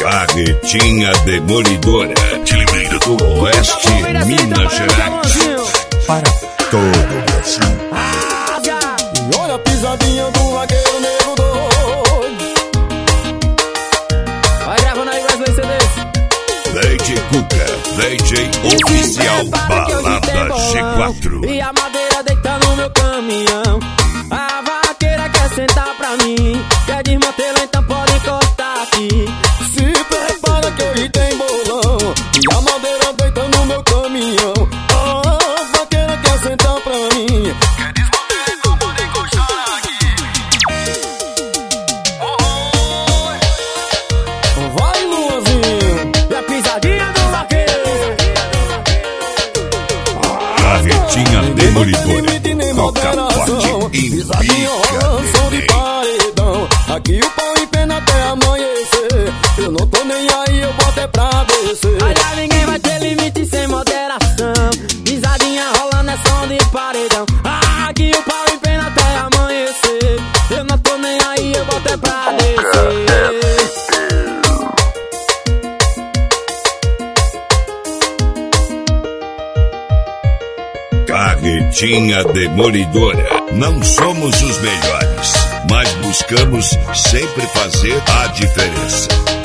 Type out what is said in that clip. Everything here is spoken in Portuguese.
Carretinha demolidora de Limeira do Oeste, Minas Gerais. Para todo o Brasil. E olha a pisadinha do vaqueiro negro doido. Vai gravando aí, Wesley CDs. DJ Cuca, DJ oficial Balada G4. E a madeira deita no meu caminhão. A vaqueira quer sentar pra mim. Quer desmantelar, então pode encostar aqui. Se prepara que hoje tem bolão. E a madeira deita no meu caminhão. A vaqueira quer sentar pra mim. Quer desmantelar, então pode encostar aqui. Vai, Luanzinho. E a pisadinha do vaqueiro. Carretinha demolidora. Toca forte e pisadinha rolando, som de paredão. Aqui o pau empena até amanhecer. Eu não tô nem aí, eu boto é pra descer. Olha, ninguém vai ter limite sem moderação. Pisadinha rolando é som de paredão. Aqui o pau empena até amanhecer. Eu não tô nem aí, eu boto é pra descer. Carretinha demolidora. Não somos os melhores, mas buscamos sempre fazer a diferença.